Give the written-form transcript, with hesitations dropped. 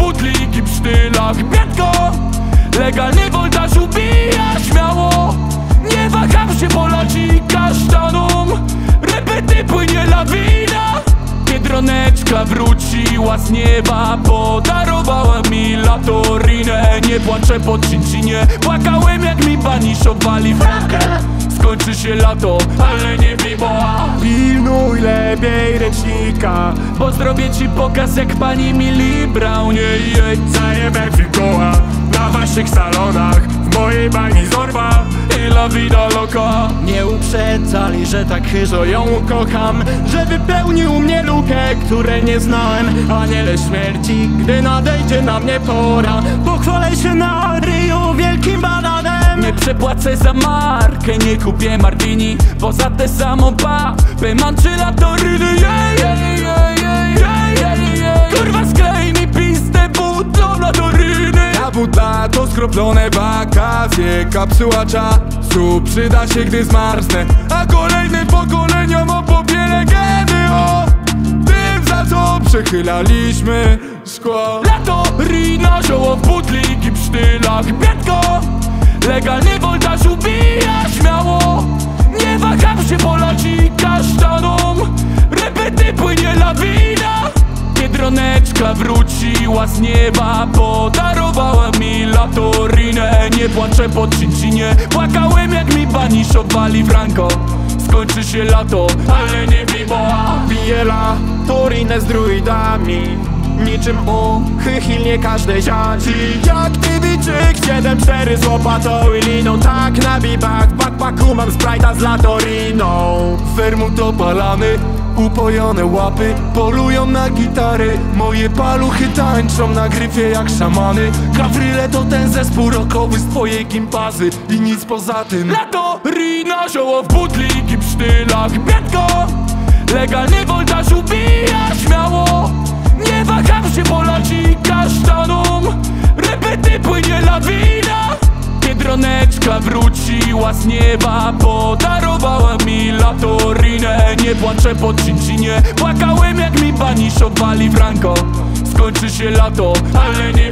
butlik i psztylach. Piętko, legalny woltaż ubija śmiało. Nie waham się polać i kasztanom. Repety płynie lawina. Biedroneczka wróciła z nieba, podarowała mi latorinę. Nie płaczę po cincinie, płakałem jak mi baniszowali w rękę. Skończy się lato, ale nie biboa. Pilnuj lepiej ręcznika, bo zrobię ci pokaz jak pani Millie Brown. Jej, zajebę fikoła na waszych salonach, w mojej bani zorba i la vida loca. Nie uprzedzali, że tak chyżo ją kocham, że wypełnił mnie lukę, której nie znałem. Aniele śmierci, gdy nadejdzie na mnie pora, pochwalę się na ryju wielkim bananem. Nie przepłacę za markę, nie kupię martini, bo za tę samą papę mam 3 latoryny. Kurwa sklej mi pistę butlą latoryny. Ta butla to skroplone wakacje, kapsuła czasu przyda się, gdy zmarznę, a kolejnym pokoleniom opowie legendy o tym, za co przechylaliśmy szkło. Latoryna, zioło w butlik i psztylach. Piętko, legalny woltaż ubija śmiało. Nie waham się polać i kasztanom. Repety płynie lawina. Biedroneczka wróciła z nieba, podarowała mi latorinę. Nie płaczę po cincinie, płakałem jak mi baniszowali w ranko. Skończy się lato, ale nie biboa. Piję latorinę z druidami, niczym uchychilnie każdej ziadzi. Jak Tibiczyk 7-4 z łopatą i liną, tak na bibach w backpacku mam sprite'a z latoriną. Wermut opalany, upojone łapy polują na gitary. Moje paluchy tańczą na gryfie jak szamany. Gawryle to ten zespół rockowy z twojej gimpazy i nic poza tym. Latoryna, zioło w butlik i psztylach. Piętko, legalny woltaż ubija śmiało. Nie waham się polać i kasztanom. Repety płynie lawina. Biedroneczka wróciła z nieba, podarowała mi latorinę. Nie płaczę po cincinie, płakałem jak mi baniszowali w ranko. Skończy się lato, ale nie